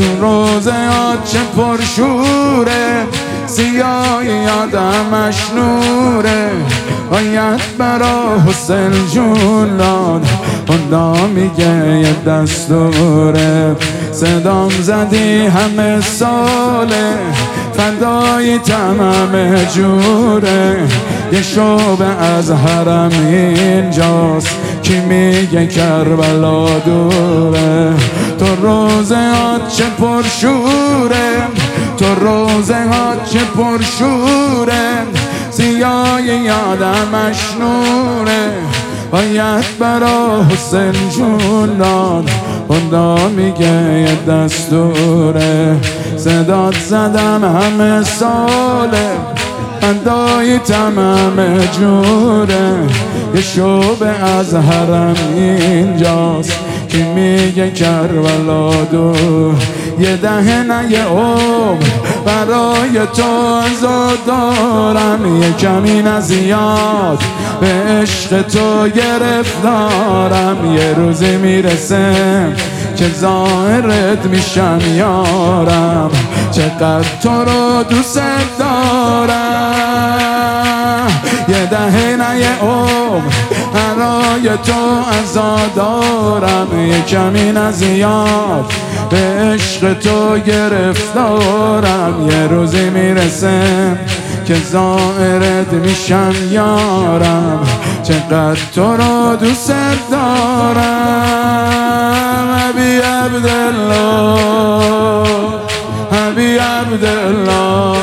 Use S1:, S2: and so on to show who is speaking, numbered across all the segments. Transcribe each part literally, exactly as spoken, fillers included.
S1: تو روزهات چه پرشوره، سیاهی آدمش نوره، باید برا حسین جون داد، خدا میگه یه دستوره. صدام زدی همه ساله، فدای تمام جوره، یه شعبه از حرم اینجاست، کی میگه کربلا دوره. تو روزهات چه پرشوره، تو روزهات چه پرشوره، سیاهی یادمش نوره، باید برا حسین جون داد، خدا میگه یه دستوره. صدات زدم همه ساله، فدای تمام جوره، یه شعبه از حرم اینجاست، کی میگه کربلا دور. یه دهنه یه عمر برای تو ازاد دارم، یه کمی نزیاد به عشق تو گرفتارم، یه روزی میرسم که ظاهرت میشم یارم، چقدر تو رو دوست دارم. یه دهنه یه عمر برای تو ازاد دارم، یه کمی نزیاد به عشق تو گرفتارم، یه روزی میرسم که ظاهرت میشم یارم، چقدر تو رو دوست دارم. حبی عبدالله، حبی عبدالله،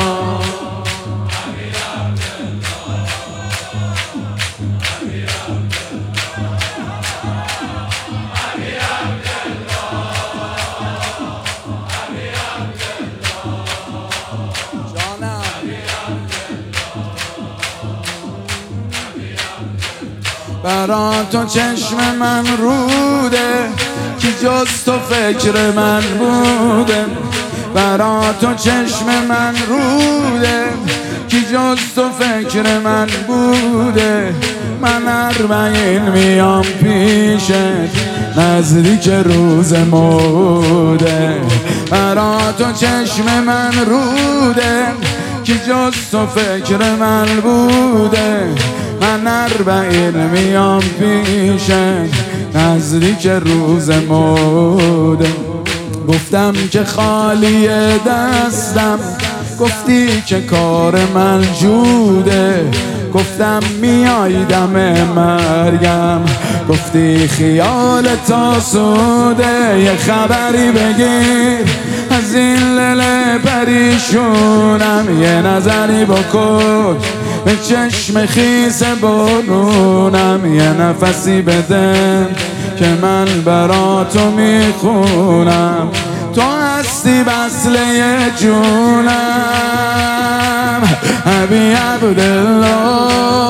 S1: برا تو چشم من روده، کی جز تو فکر من بوده، برا تو چشم من روده، کی جز تو فکر من بوده، من اربعین میام پیشت نزدیک روز موده. برا تو چشم من روده، کی جز تو فکر من بوده، من اربعین میام پیشت نزدیک روز موده. گفتم که خالی دستم، گفتی که کار من جوده، گفتم میای دم مرگم، گفتی خیال تا سوده. یه خبری بگیر از این لله پریشونم، یه نظری بکن به چشم خیس برونم، یه نفسی بده که من برا تو میخونم، تو هستی وصله جونم. حبی عبدالله،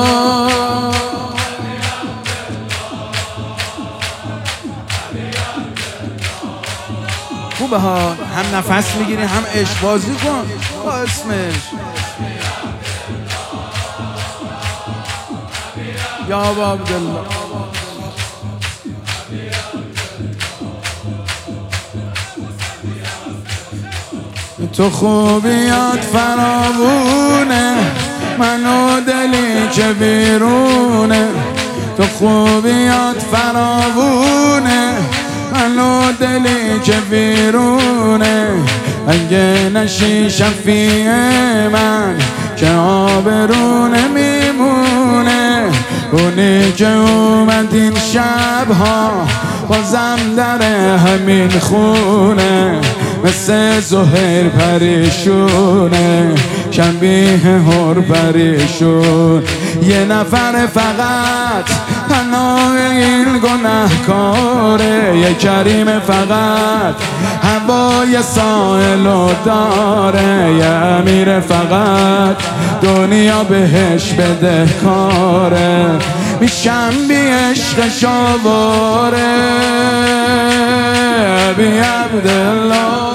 S1: خوبه ها، هم نفس میگیری هم عشق بازی کن با اسمش. یا ابا عبدالله، تو خوبیات فراوونه، منو دلی که بیرونه، تو خوبیات فراوونه، منو دلی که بیرونه، اگه نشی شفیع من که آبرونه میمونه. اونی که اومد این شبها بازم در همین خونه، مثل زهر پریشونه، شبیه هر پریشون. یه نفر فقط پناه این گناهکاره، یه کریم فقط هوای ساحلو داره، یه امیر فقط دنیا بهش بده کاره، میشم بی عشق شاواره. بی عبدالله،